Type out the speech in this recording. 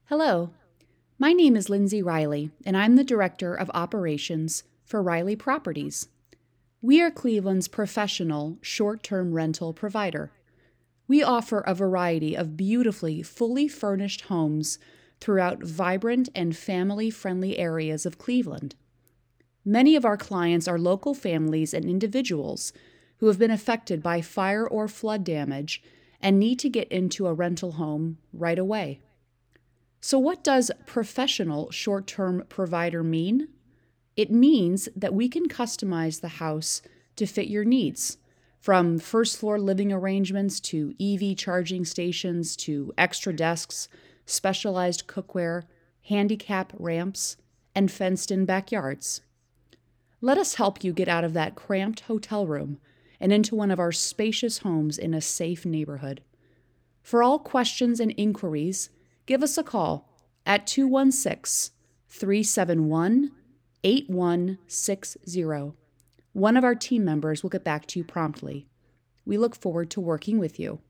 Hello, my name is Lindsay Riley, and I'm the Director of Operations for Riley Properties. We are Cleveland's professional short term rental provider. We offer a variety of beautifully fully furnished homes throughout vibrant and family friendly areas of Cleveland. Many of our clients are local families and individuals who have been affected by fire or flood damage and need to get into a rental home right away. So, what does professional short term provider mean? It means that we can customize the house to fit your needs, from first floor living arrangements to EV charging stations to extra desks, specialized cookware, handicap ramps, and fenced in backyards. Let us help you get out of that cramped hotel room and into one of our spacious homes in a safe neighborhood. For all questions and inquiries, give us a call at 216 371 8160. One of our team members will get back to you promptly. We look forward to working with you.